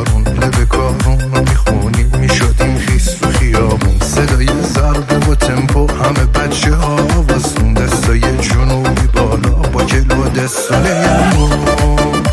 کارون لب کارون رو میخونیم میشدیم خیس رو خیابون صدای ضربه و تمپو همه بچه ها واسون دستای جنوبی بالا با کلو دستانه یمون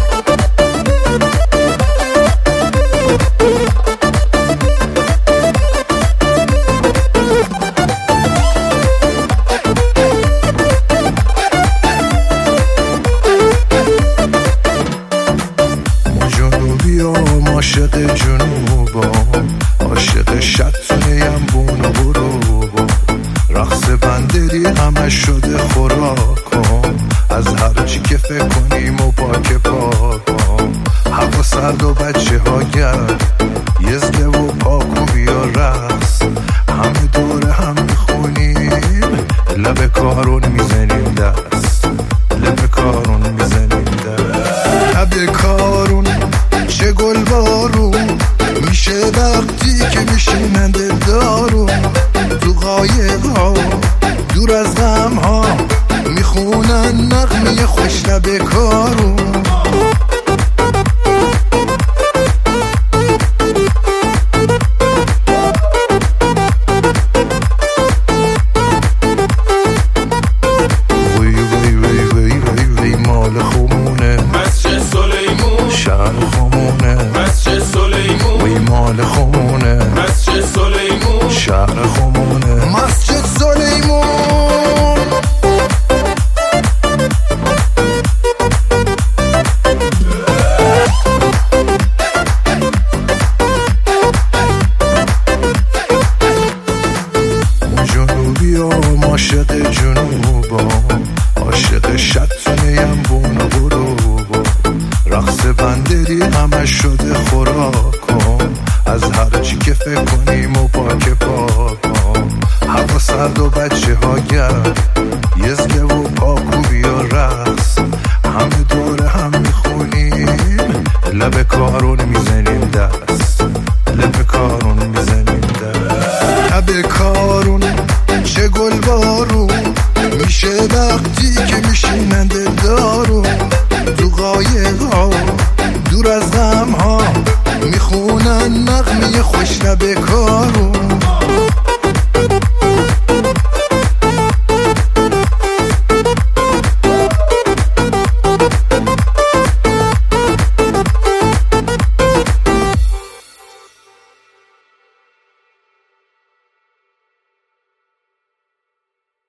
عاشق جنوبا عاشق شطونه یمبون و بروبا رقص بندری همه شده خوراکم از هر چی که فکر کنیم و پاک پاکم هوا سرد و بچه ها گرد یزده و پاکو بیا رقص همه دوره هم میخونیم لب کارون میزنیم دست لب کارون میزنیم دست لب کارون چه گل بارون میشه وقتی که میشینن دلدارون تو قایق ها دور از غم ها میخونن نغمه خوش لب کارون وی وی وی وی وی وی مال خمونه مسجد سلیمون شهر خمونه مسجد سلیمون وی مال خمونه مسجد سلیمون شهر خمونه مسجد سلیمون جنوبی ها عاشق جنوبا عاشق شطونه یمبون و بروبا رقص بندری همه شده خوراکم از هر چی که فکر کنیم و پاک پاکم هوا سرد و بچه ها گرد یزده و پاکو بیا رقص همه دوره هم میخونیم لب کارون میزنیم دست لب کارون میزنیم دست لب کارون چه گل بارون میشه وقتی که میشینن دلدارون تو قایق ها دور از غم ها میخونن نغمه خوش لب کارون